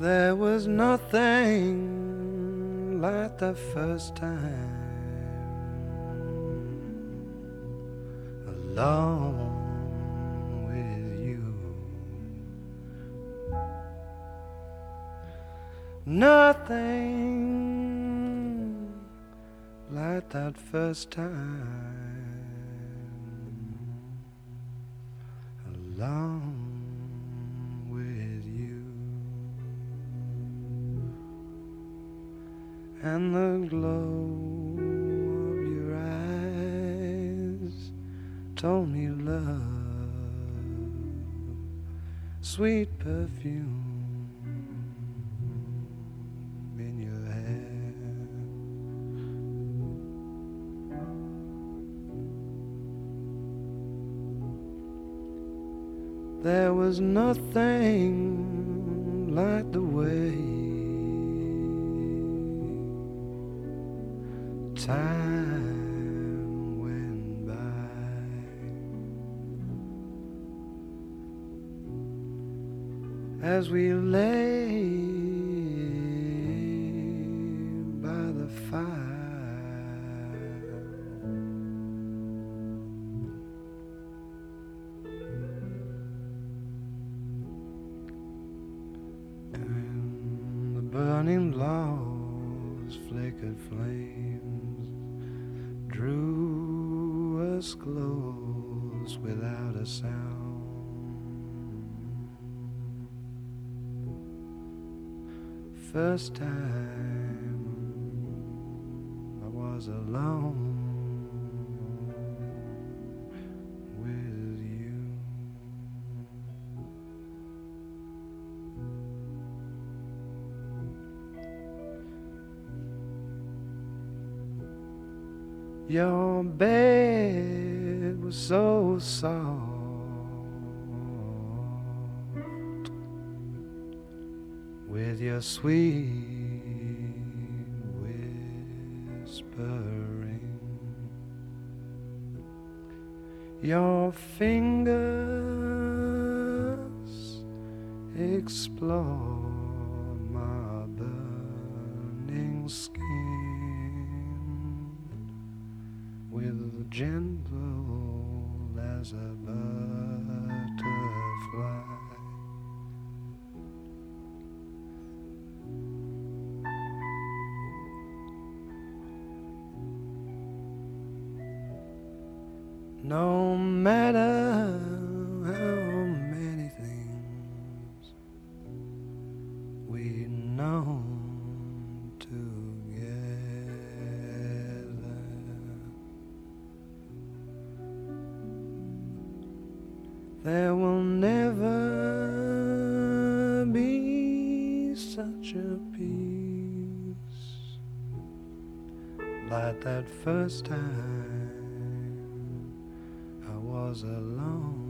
There was nothing like the first time alone with you. Nothing like that first time alone with you. And the glow of your eyes told me love, sweet perfume in your hair. There was nothing like the way time went by. As we lay by the fire, and the burning logs flickered flames drew us close without a sound. First time I was alone with you. Your bed was so soft with your sweet whispering. Your fingers explore my burning skin with gentle as a butterfly. No matter how many things we've known together, there will never be such a peace like that first time I was alone.